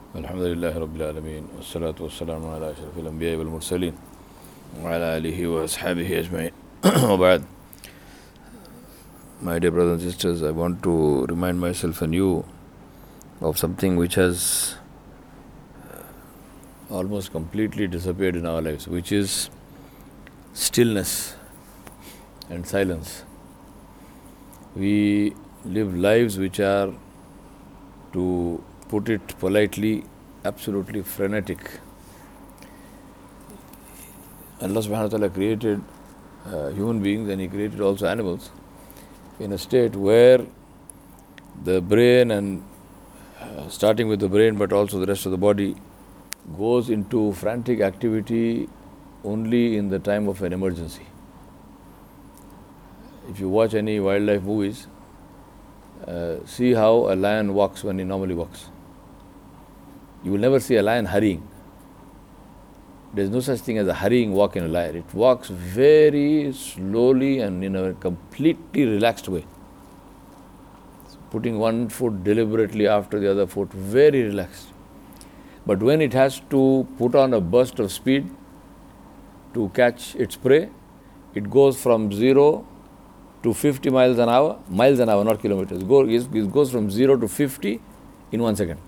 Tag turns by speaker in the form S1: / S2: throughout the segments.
S1: Alhamdulillah Rabbil Alameen. Wassalatu wassalamu ala ashrafil anbiya wal mursaleen. Wa ala alihi wa ashabihi ajma'in. Wa ba'd. My dear brothers and sisters, I want to remind myself and you of something which has almost completely disappeared in our lives, which is stillness and silence. We live lives which are, to put it politely, absolutely frenetic. Allah subhanahu wa ta'ala created human beings, and He created also animals in a state where the brain, and starting with the brain but also the rest of the body, goes into frantic activity only in the time of an emergency. If you watch any wildlife movies, see how a lion walks when he normally walks. You will never see a lion hurrying. There is no such thing as a hurrying walk in a lion. It walks very slowly and in a completely relaxed way. Putting one foot deliberately after the other foot, very relaxed. But when it has to put on a burst of speed to catch its prey, it goes from 0 to 50 miles an hour, not kilometers. It goes from 0 to 50 in 1 second.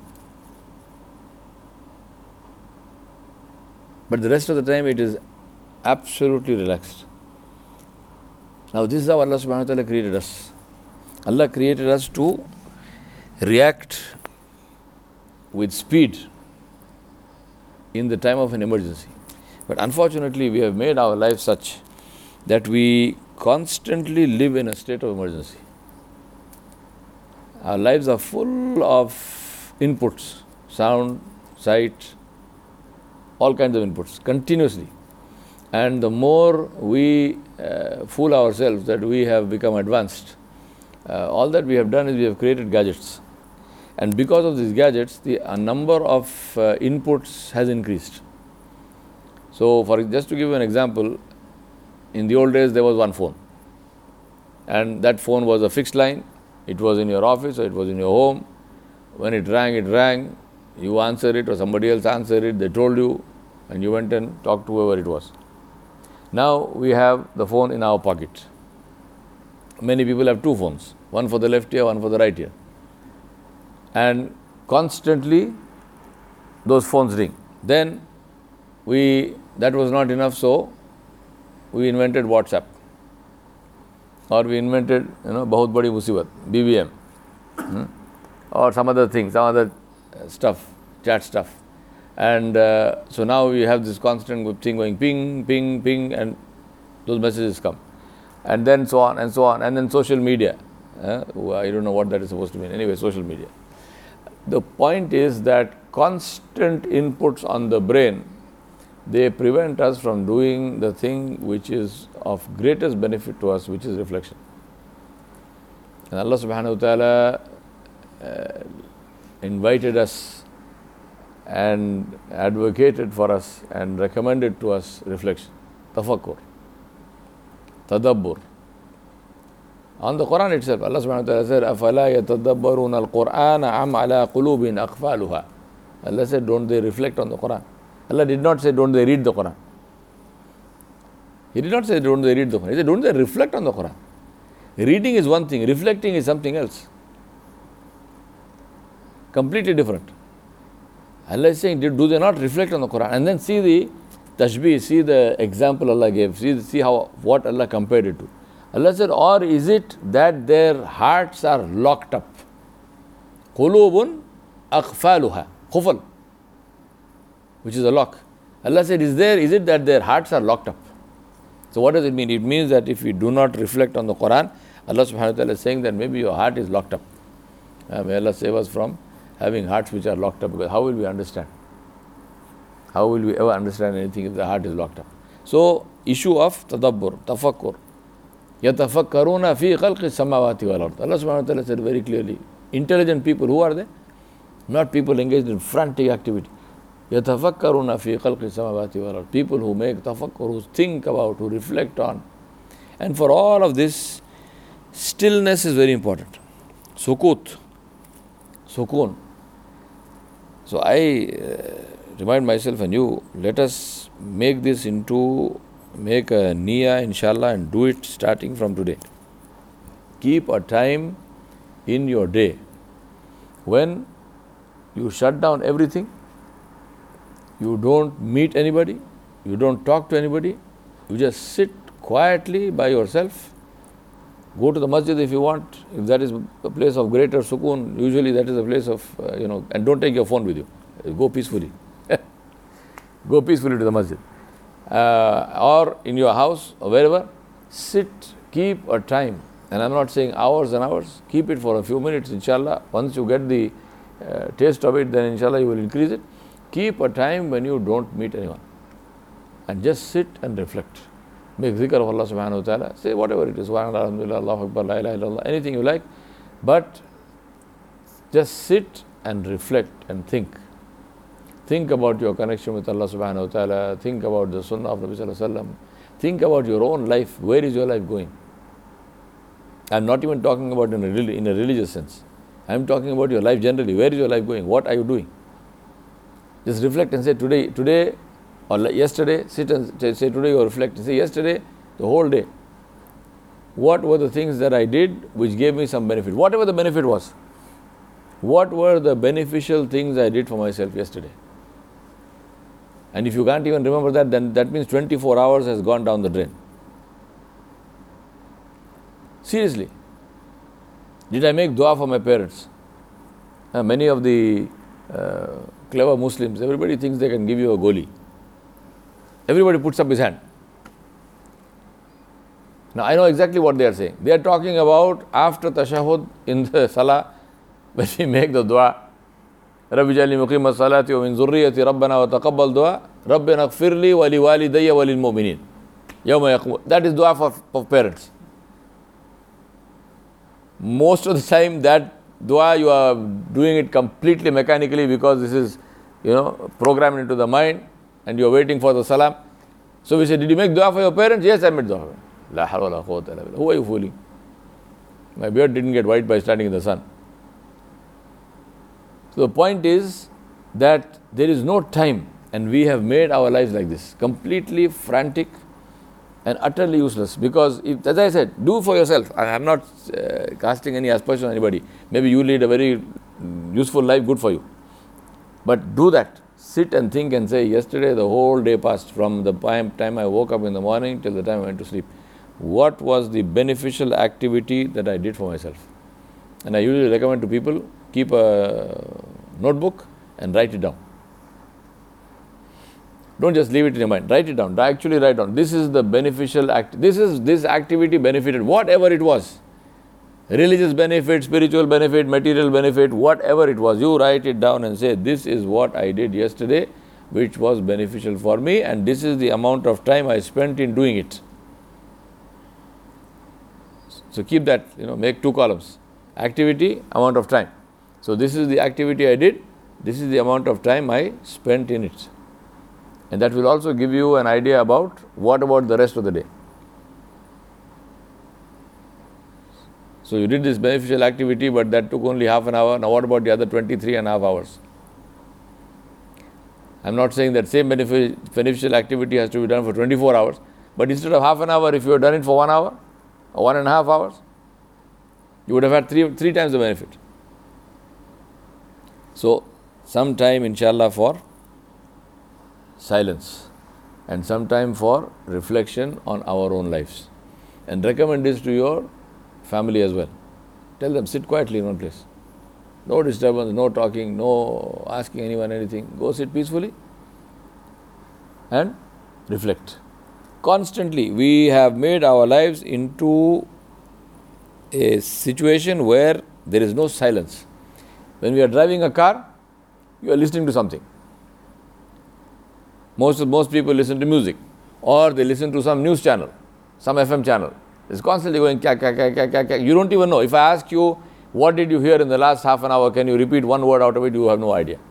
S1: But the rest of the time it is absolutely relaxed. Now this is how Allah subhanahu wa ta'ala created us. Allah created us to react with speed in the time of an emergency. But unfortunately we have made our life such that we constantly live in a state of emergency. Our lives are full of inputs, sound, sight, all kinds of inputs, continuously. And the more we fool ourselves that we have become advanced, all that we have done is we have created gadgets. And because of these gadgets, the number of inputs has increased. So, just to give you an example, in the old days there was one phone. And that phone was a fixed line. It was in your office or it was in your home. When it rang. You answered it or somebody else answered it. They told you, and you went and talked to whoever it was. Now we have the phone in our pocket. Many people have two phones, one for the left ear, one for the right ear. And constantly those phones ring. Then that was not enough, so we invented WhatsApp. Or we invented, Bahut Badi Musibat, BBM. Or some other thing, some other stuff, chat stuff. And so now we have this constant thing going ping, ping, ping, and those messages come. And then so on and so on. And then social media. I don't know what that is supposed to mean. Anyway, social media. The point is that constant inputs on the brain, they prevent us from doing the thing which is of greatest benefit to us, which is reflection. And Allah subhanahu wa ta'ala invited us and advocated for us and recommended to us reflection, tafakkur, tadabbur. On the Quran itself, Allah subhanahu wa ta'ala said, أَفَلَا يَتَدَبَّرُونَ الْقُرْآنَ عَمْ عَلَىٰ قُلُوبٍ أَقْفَالُهَا. Allah said, don't they reflect on the Quran? Allah did not say, don't they read the Quran. He did not say, don't they read the Quran. He said, don't they reflect on the Quran. Reading is one thing, reflecting is something else. Completely different. Allah is saying, do they not reflect on the Quran? And then see the tashbih, see the example Allah gave, see what Allah compared it to. Allah said, or is it that their hearts are locked up? قُلُوبٌ أَقْفَالُهَا, khufal, which is a lock. Allah said, is it that their hearts are locked up? So what does it mean? It means that if you do not reflect on the Quran, Allah subhanahu wa ta'ala is saying that maybe your heart is locked up. May Allah save us from having hearts which are locked up, because how will we understand? How will we ever understand anything if the heart is locked up? So, issue of tadabbur, tafakkur. يَتَفَكَّرُونَ فِي خَلْقِ السَّمَاوَاتِ وَالْأَرْضِ. Allah subhanahu wa ta'ala said very clearly, intelligent people, who are they? Not people engaged in frantic activity. يَتَفَكَّرُونَ فِي خَلْقِ السَّمَاوَاتِ وَالْأَرْضِ. People who make tafakkur, who think about, who reflect on. And for all of this, stillness is very important. Sukut, sukoon. So I remind myself and you, let us make a niyyah, inshallah, and do it starting from today. Keep a time in your day when you shut down everything, you don't meet anybody, you don't talk to anybody, you just sit quietly by yourself. Go to the masjid if you want, if that is a place of greater sukoon. Usually that is a place of, and don't take your phone with you. Go peacefully. Go peacefully to the masjid. Or in your house or wherever, sit, keep a time. And I'm not saying hours and hours, keep it for a few minutes, inshallah. Once you get the taste of it, then inshallah you will increase it. Keep a time when you don't meet anyone. And just sit and reflect. Make zikr of Allah subhanahu wa ta'ala. Say whatever it is. Subhanallah, alhamdulillah, Allahu Akbar, la ilaha illallah, anything you like. But just sit and reflect and think. Think about your connection with Allah subhanahu wa ta'ala. Think about the sunnah of Nabi sallallahu alayhi wa sallam. Think about your own life. Where is your life going? I'm not even talking about in a religious sense. I'm talking about your life generally. Where is your life going? What are you doing? Just reflect and say today or yesterday, sit and say today you reflect and say yesterday, the whole day, what were the things that I did which gave me some benefit? Whatever the benefit was. What were the beneficial things I did for myself yesterday? And if you can't even remember that, then that means 24 hours has gone down the drain. Seriously. Did I make dua for my parents? Many of the clever Muslims, everybody thinks they can give you a goli. Everybody puts up his hand. Now I know exactly what they are saying. They are talking about after tashahhud in the salah, when we make the dua, Rabbi jalni muqim as-salati wa min zurriyati rabbana wa taqabbal dua, Rabbana ighfirli wa li walidayya wa lil mu'minin. Yawma yaqum. That is dua for parents. Most of the time that dua you are doing it completely mechanically because this is, programmed into the mind and you are waiting for the salam. So we say, did you make dua for your parents? Yes, I made dua. La hawla wa la quwwata illa billah. Who are you fooling? My beard didn't get white by standing in the sun. So the point is that there is no time, and we have made our lives like this, completely frantic and utterly useless. Because, as I said, do for yourself. I am not casting any aspersion on anybody. Maybe you lead a very useful life, good for you. But do that. Sit and think and say, yesterday the whole day passed from the time I woke up in the morning till the time I went to sleep. What was the beneficial activity that I did for myself? And I usually recommend to people, keep a notebook and write it down. Don't just leave it in your mind. Write it down. Actually write down. This is the beneficial act. This activity benefited, whatever it was. Religious benefit, spiritual benefit, material benefit, whatever it was. You write it down and say, this is what I did yesterday, which was beneficial for me, and this is the amount of time I spent in doing it. So keep that, make 2 columns. Activity, amount of time. So this is the activity I did. This is the amount of time I spent in it. And that will also give you an idea about what about the rest of the day. So you did this beneficial activity, but that took only half an hour. Now what about the other 23.5 hours? I'm not saying that same beneficial activity has to be done for 24 hours. But instead of half an hour, if you had done it for 1 hour or 1.5 hours, you would have had three times the benefit. So some time, inshallah, for silence and some time for reflection on our own lives. And recommend this to your family as well. Tell them, sit quietly in one place. No disturbance, no talking, no asking anyone anything. Go sit peacefully and reflect. Constantly, we have made our lives into a situation where there is no silence. When we are driving a car, you are listening to something. Most people listen to music, or they listen to some news channel, some FM channel. It's constantly going kya, kya, kya, kya, kya, kya. You don't even know. If I ask you, what did you hear in the last half an hour, can you repeat one word out of it? You have no idea.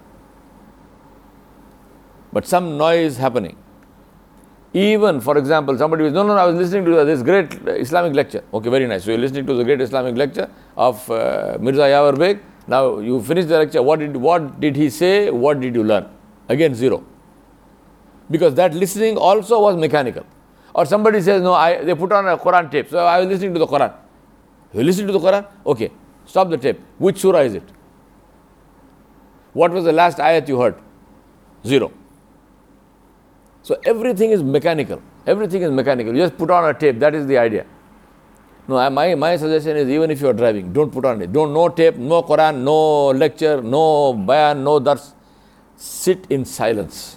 S1: But some noise happening. Even, for example, somebody was, no, I was listening to this great Islamic lecture. Okay, very nice. So you're listening to the great Islamic lecture of Mirza Yawar Beg, Now you finish the lecture, what did he say, what did you learn? Again 0. Because that listening also was mechanical. Or somebody says, no, they put on a Quran tape, so I was listening to the Quran. You listen to the Quran? Okay, stop the tape. Which surah is it? What was the last ayat you heard? 0. So everything is mechanical. Everything is mechanical. You just put on a tape. That is the idea. No, my suggestion is, even if you are driving, don't put on it. No tape, no Quran, no lecture, no bayan, no dars. Sit in silence.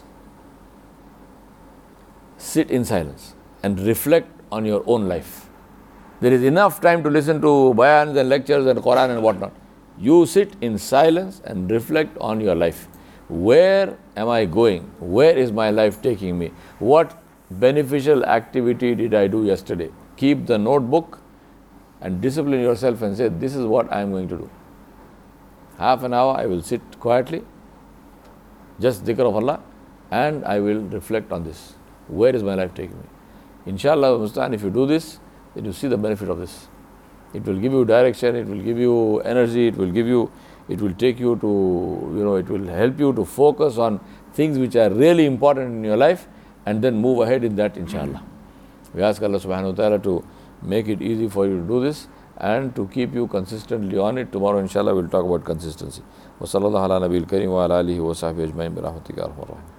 S1: Sit in silence and reflect on your own life. There is enough time to listen to bayans and lectures and Quran and whatnot. You sit in silence and reflect on your life. Where am I going? Where is my life taking me? What beneficial activity did I do yesterday? Keep the notebook and discipline yourself and say, this is what I am going to do. Half an hour I will sit quietly, just dhikr of Allah, and I will reflect on this. Where is my life taking me? Inshallah, Mustaan, if you do this, then you see the benefit of this. It will give you direction, it will give you energy, it will take you to, it will help you to focus on things which are really important in your life and then move ahead in that, inshallah. We ask Allah subhanahu wa ta'ala to make it easy for you to do this and to keep you consistently on it. Tomorrow, inshallah, we'll talk about consistency. Wa sallallahu ala nabiyil kareem wa ala alihi wa sahbihi ajma'in bi rahmatika ya arhamar rahimin.